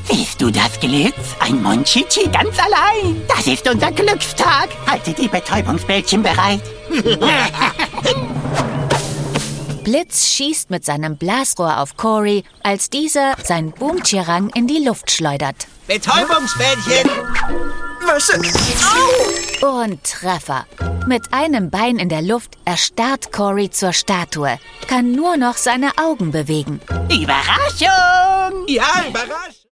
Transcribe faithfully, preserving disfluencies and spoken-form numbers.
Siehst du das Glitz? Ein Monchichi ganz allein. Das ist unser Glückstag. Haltet die Betäubungsbällchen bereit. Blitz schießt mit seinem Blasrohr auf Cory, als dieser sein Boomtschirang in die Luft schleudert. Betäubungsbällchen! Was? Au! Und Treffer. Mit einem Bein in der Luft erstarrt Cory zur Statue, kann nur noch seine Augen bewegen. Überraschung! Ja, überrascht!